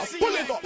pull it up.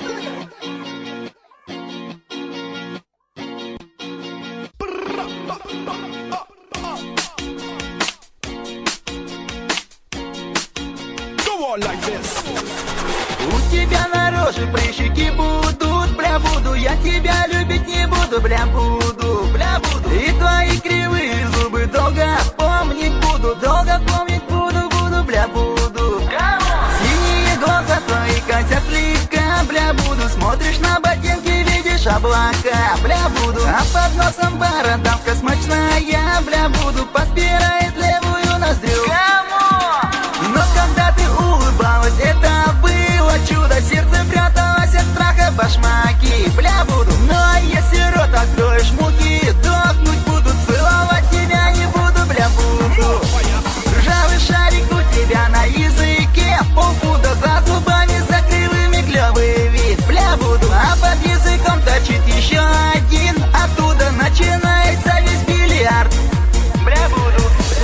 Go on like this. У тебя на роже прыщики будут, бля, буду. Я тебя любить не буду, бля, буду, бля, буду. И твои кривые зубы долго помнить буду, бля, буду. Синие глаза твои косят слегка, бля, буду. Смотришь на ботинки, видишь облака, бля, буду. А под носом бородавка смачная, бля, буду. Подпирает левую ноздрю. Но когда ты улыбалась, это было чудо. Сердце пряталось от страха башмаки, бля, буду. Но если рот откроешь, мухи дохнуть будут. Целовать тебя не буду, бля, буду. Ржавый шарик у тебя на языке, полпуда за зубами, за кривыми клёвый вид, бля, буду. А под языком торчит еще один, оттуда начинается весь бильярд, бля, буду.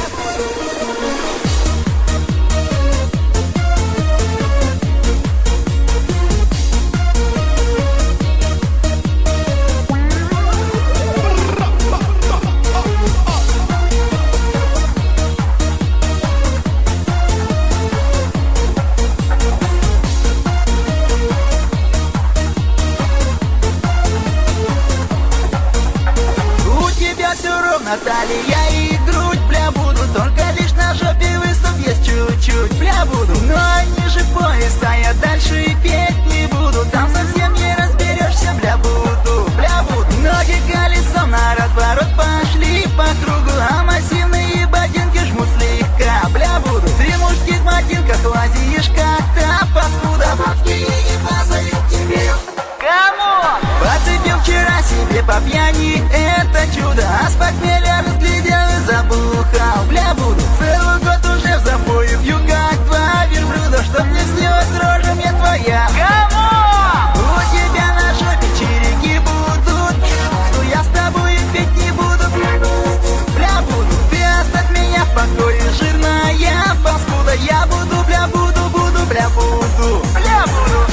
Талия и грудь, бля, буду. Только лишь на жопе выступ есть чуть-чуть, бля, буду. Но ниже пояса я дальше петь не буду. Там совсем не разберешься, бля, буду, бля, буду. Ноги колесом на разворот пошли по кругу, а массивные ботинки жмут слегка, бля, буду. Ты в мужских ботинках лазишь как-то, паскуда. Бабки не позволят тебе. Кому? Подцепил вчера себе по пьяни это чудо, а с похмелья разглядел и забухал, бля, буду. Целый год уже в запое пью, как два верблюда. Что мне снилась рожа мне твоя? Кому? У тебя на жопе череки будут, но я с тобой петь не буду, бля, буду. Ты оставь меня в покое, жирная паскуда. Я буду, бля, буду, бля, буду, бля, буду.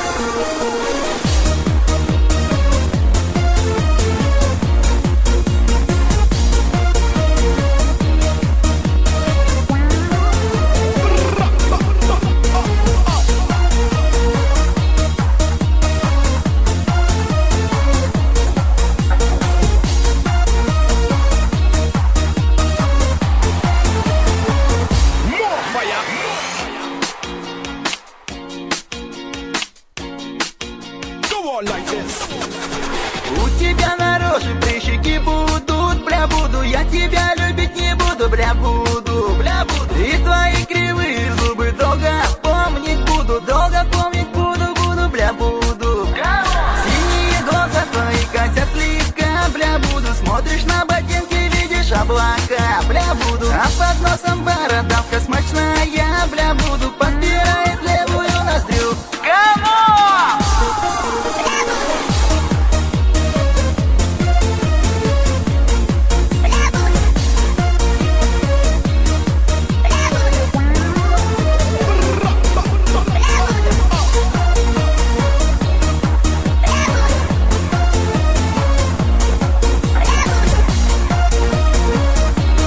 У тебя на роже прыщики будут, бля, буду. Я тебя любить не буду, бля, буду, бля, буду. И твои кривые зубы долго помнить буду, бля, буду. Синие глаза твои косят слегка, бля, буду. Смотришь на ботинки, видишь облака, бля, буду. А под носом бородавка смачная, бля, буду. Подпирает левую ноздрю.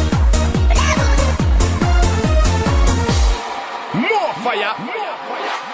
Fire.